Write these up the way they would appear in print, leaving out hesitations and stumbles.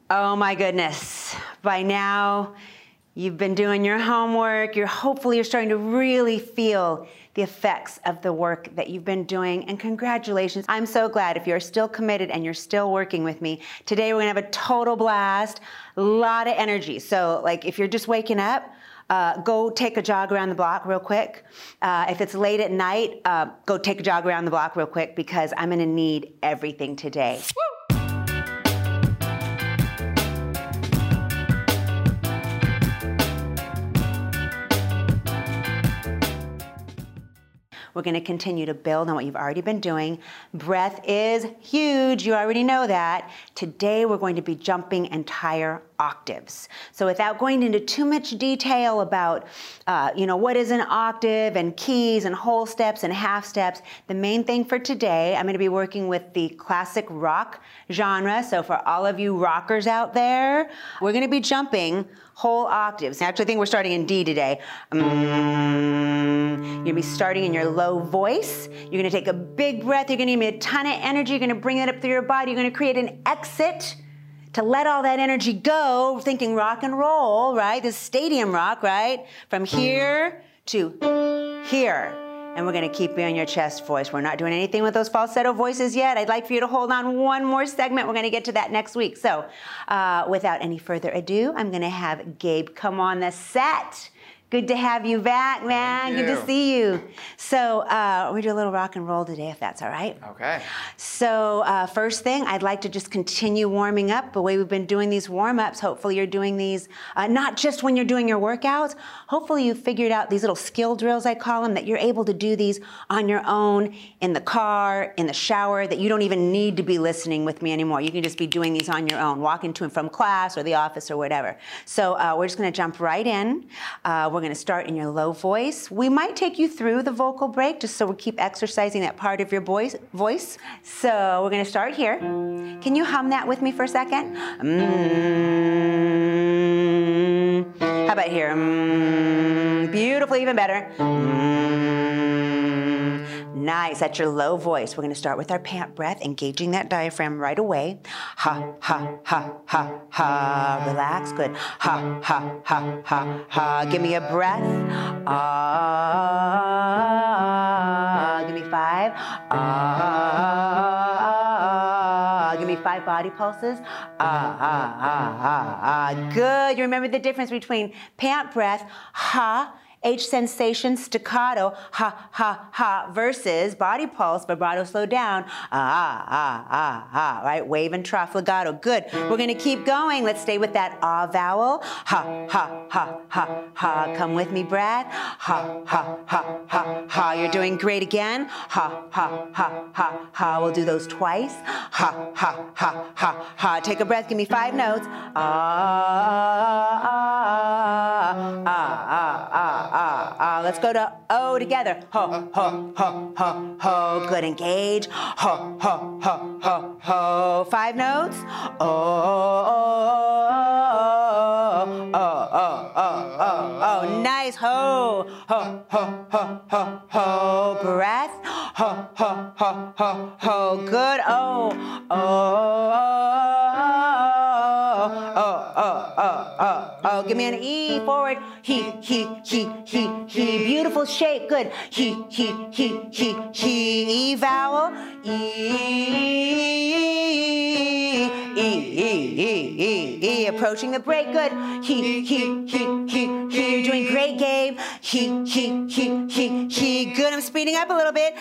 Oh my goodness. By now, you've been doing your homework. Hopefully you're starting to really feel the effects of the work that you've been doing, and congratulations. I'm so glad if you're still committed and you're still working with me. Today we're gonna have a total blast, a lot of energy. So like if you're just waking up, go take a jog around the block real quick. If it's late at night, go take a jog around the block real quick because I'm gonna need everything today. We're going to continue to build on what you've already been doing. Breath is huge. You already know that. Today, we're going to be jumping entire octaves. So without going into too much detail about, what is an octave and keys and whole steps and half steps, the main thing for today, I'm going to be working with the classic rock genre. So for all of you rockers out there, we're going to be jumping whole octaves. Actually, I think we're starting in D today. You're going to be starting in your low voice. You're going to take a big breath. You're going to give me a ton of energy. You're going to bring it up through your body. You're going to create an exit to let all that energy go, thinking rock and roll, right? This stadium rock, right? From here to here. And we're going to keep you in your chest voice. We're not doing anything with those falsetto voices yet. I'd like for you to hold on one more segment. We're going to get to that next week. So without any further ado, I'm going to have Gabe come on the set. Good to have you back, man. Good to see you. So we do a little rock and roll today, if that's all right. Okay. So first thing, I'd like to just continue warming up the way we've been doing these warm-ups. Hopefully you're doing these not just when you're doing your workouts. Hopefully you figured out these little skill drills, I call them, that you're able to do these on your own, in the car, in the shower, that you don't even need to be listening with me anymore. You can just be doing these on your own, walking to and from class or the office or whatever. So we're just going to jump right in. We're going to start in your low voice. We might take you through the vocal break just so we keep exercising that part of your voice. So we're going to start here. Can you hum that with me for a second? How about here? Beautiful, even better. Nice, that's your low voice. We're going to start with our pant breath, engaging that diaphragm right away. Ha, ha, ha, ha, ha. Relax, good. Ha, ha, ha, ha, ha. Give me a breath. Ah. Give me 5. Ah. Give me 5 body pulses. Ah, ah, ah, ah, ah. Good. You remember the difference between pant breath, ha, H sensation, staccato, ha, ha, ha, versus body pulse, vibrato, slow down, ah, ah, ah, ah, right? Wave and trough, legato. Good. We're going to keep going. Let's stay with that ah vowel. Ha, ha, ha, ha, ha. Come with me, Brad. Ha, ha, ha, ha, ha. You're doing great again. Ha, ha, ha, ha, ha. We'll do those twice. Ha, ha, ha, ha, ha. Take a breath. Give me 5 notes. Ah, ah, ah, ah, ah. Let's go to O together. Ho, ho, ho, ho, ho. Good, engage. Ho, ho, ho, ho, ho. 5 notes. Oh, oh, oh, oh, oh, oh, oh. Nice. Ho, ho, ho, ho, ho, ho. Breath. Ho, ho, ho, ho, ho. Good. Oh, oh, oh, oh, oh, oh, oh. Give me an E forward. He. Beautiful shape. Good. He. E vowel. E. Approaching the break. Good. He. You're doing great, Gabe. He. Good. I'm speeding up a little bit.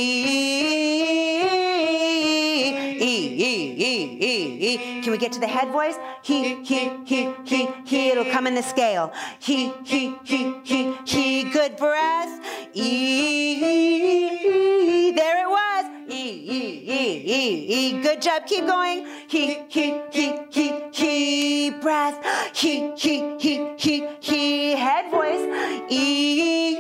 E. Can we get to the head voice? He. It'll come in the scale. He. Good breath. E. There it was. E. Good job. Keep going. He. Breath. He. Head voice. E.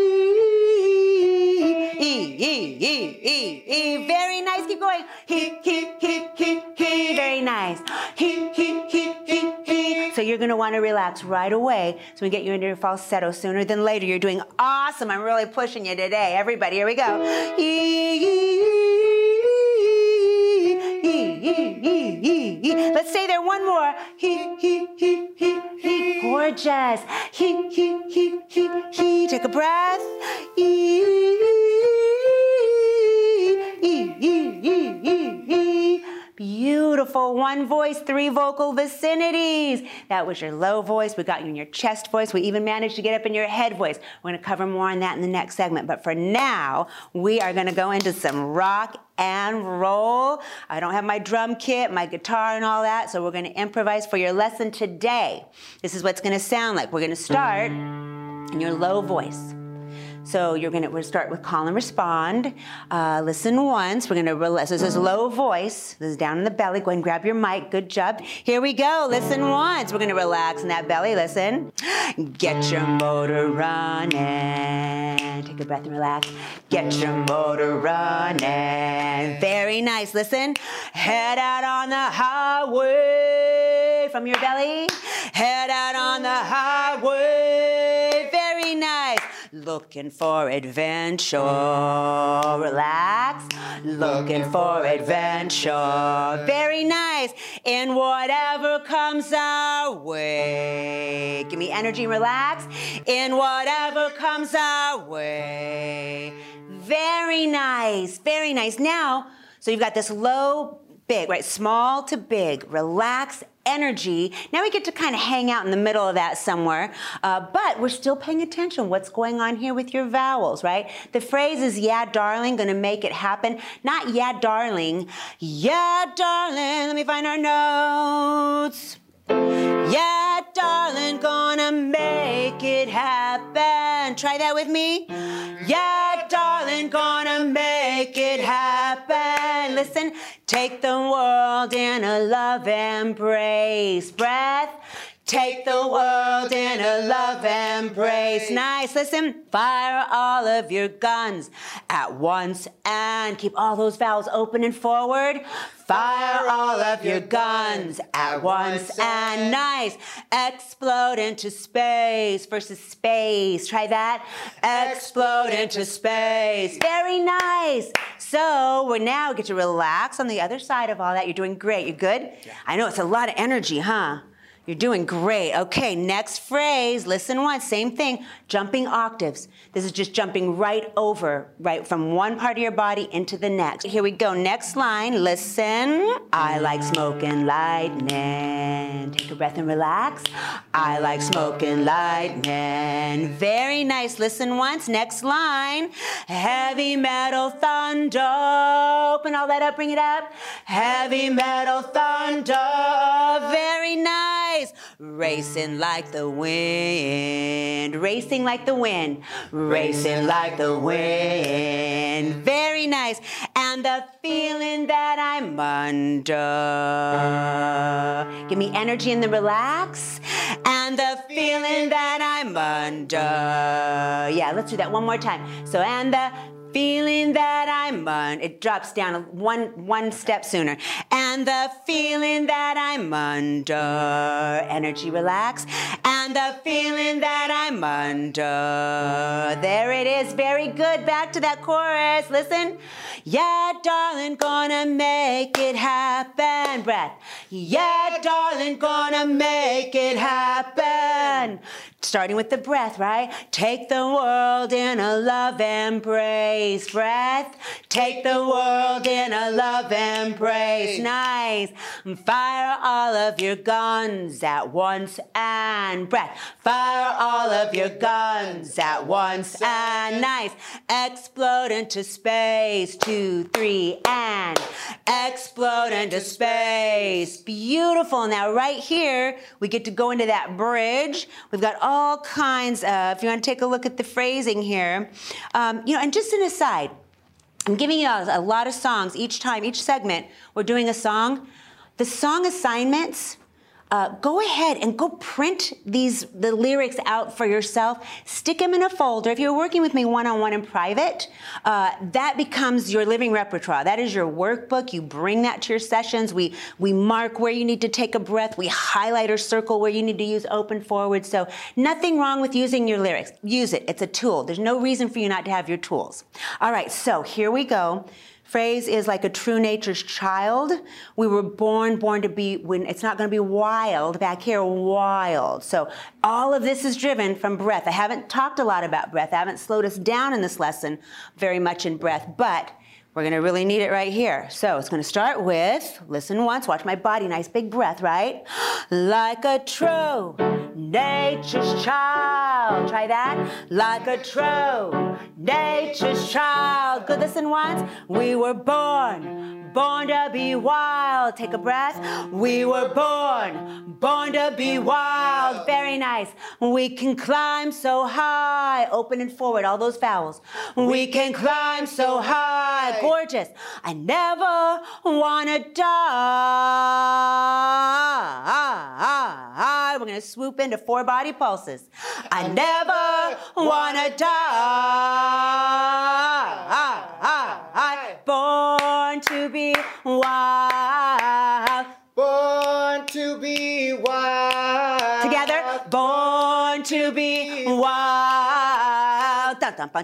Very nice. Keep going. He. Very nice. He. So you're going to want to relax right away so we get you into your falsetto sooner than later. You're doing awesome. I'm really pushing you today. Everybody, here we go. Let's stay there one more. Gorgeous. Take a breath. Beautiful. One voice, 3 vocal vicinities. That was your low voice. We got you in your chest voice. We even managed to get up in your head voice. We're going to cover more on that in the next segment. But for now, we are going to go into some rock and roll. I don't have my drum kit, my guitar and all that, so we're going to improvise for your lesson today. This is what's going to sound like. We're going to start in your low voice. So we'll start with call and respond. Listen once. We're going to relax. So this is low voice. This is down in the belly. Go ahead and grab your mic. Good job. Here we go. Listen once. We're going to relax in that belly. Listen. Get your motor running. Take a breath and relax. Get your motor running. Very nice. Listen. Head out on the highway. From your belly. Head out on the highway. Very nice. Looking for adventure. Relax. Looking for adventure. Very nice. In whatever comes our way. Give me energy. Relax. In whatever comes our way. Very nice. Very nice. Now, so you've got this low, big, right? Small to big. Relax. Energy. Now we get to kind of hang out in the middle of that somewhere, but we're still paying attention. What's going on here with your vowels, right? The phrase is, yeah, darling, gonna make it happen. Not, yeah, darling. Yeah, darling, let me find our notes. Yeah, darling, gonna make it happen. Try that with me. Yeah, darling, gonna make it happen. Listen, take the world in a love embrace. Breath. Take the world in a love embrace. Nice. Listen. Fire all of your guns at once and keep all those vowels open and forward. Fire all of your guns at once and nice. Explode into space versus space. Try that. Explode into space. Very nice. So we now get to relax on the other side of all that. You're doing great. You good? Yeah. I know it's a lot of energy, huh? You're doing great. Okay, next phrase. Listen once. Same thing. Jumping octaves. This is just jumping right over, right from one part of your body into the next. Here we go. Next line. Listen. I like smoking lightning. Take a breath and relax. I like smoking lightning. Very nice. Listen once. Next line. Heavy metal thunder. Open all that up. Bring it up. Heavy metal thunder. Very nice. Racing like the wind. Racing like the wind. Racing like the wind. Very nice. And the feeling that I'm under. Give me energy in the relax. And the feeling that I'm under. Yeah, let's do that one more time. So, and the feeling that I'm under. It drops down one step sooner. And the feeling that I'm under. Energy, relax. And the feeling that I'm under. There it is. Very good. Back to that chorus. Listen. Yeah, darling, gonna make it happen. Breath. Yeah, darling, gonna make it happen. Starting with the breath, right? Take the world in a love embrace. Breath. Take the world in a love embrace. Nice. Fire all of your guns at once and breath. Fire all of your guns at once and nice. Explode into space. 2, 3, and explode into space. Beautiful. Now right here, we get to go into that bridge. We've got all kinds of, if you want to take a look at the phrasing here, and just an aside, I'm giving you a lot of songs each time, each segment, we're doing a song. The song assignments, go ahead and go print the lyrics out for yourself. Stick them in a folder. If you're working with me one-on-one in private, that becomes your living repertoire. That is your workbook. You bring that to your sessions. We mark where you need to take a breath. We highlight or circle where you need to use open forward. So nothing wrong with using your lyrics. Use it. It's a tool. There's no reason for you not to have your tools. All right, so here we go. Phrase is like a true nature's child. We were born to be, when it's not going to be wild, back here, wild. So all of this is driven from breath. I haven't talked a lot about breath. I haven't slowed us down in this lesson very much in breath, but we're going to really need it right here. So it's going to start with, listen once, watch my body, nice big breath, right? Like a true nature's child. Try that. Like a true nature's child. Good, listen once. We were born to be wild. Take a breath. We were born to be wild. Very nice. We can climb so high. Open and forward, all those vowels. We can climb so high. Gorgeous. I never want to die. We're going to swoop into 4 body pulses. I never want to die. Born to be wild. Born to be wild. Together. Born to be wild.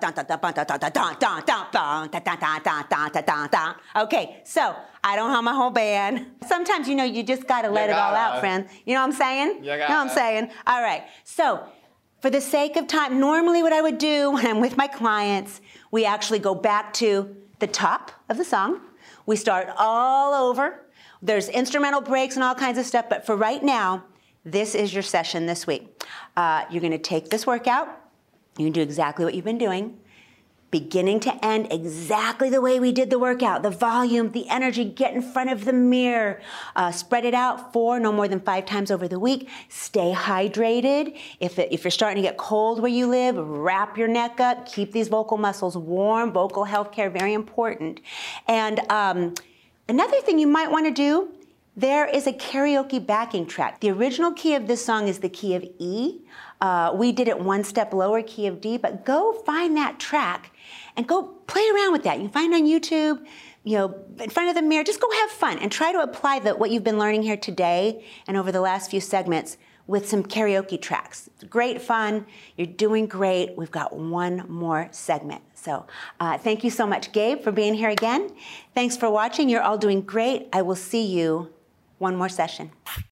Okay, so I don't have my whole band. Sometimes, you just got to let it all out, friend. You know what I'm saying? You know what I'm saying? All right. So for the sake of time, normally what I would do when I'm with my clients, we actually go back to the top of the song. We start all over. There's instrumental breaks and all kinds of stuff, but for right now, this is your session this week. You're going to take this workout. You can do exactly what you've been doing, beginning to end exactly the way we did the workout. The volume, the energy, get in front of the mirror. Spread it out 4, no more than 5 times over the week. Stay hydrated. If you're starting to get cold where you live, wrap your neck up. Keep these vocal muscles warm. Vocal health care, very important. And another thing you might want to do, there is a karaoke backing track. The original key of this song is the key of E. We did it 1 step lower, key of D, but go find that track and go play around with that. You can find it on YouTube, in front of the mirror. Just go have fun and try to apply what you've been learning here today and over the last few segments with some karaoke tracks. It's great fun. You're doing great. We've got 1 more segment. So thank you so much, Gabe, for being here again. Thanks for watching. You're all doing great. I will see you 1 more session.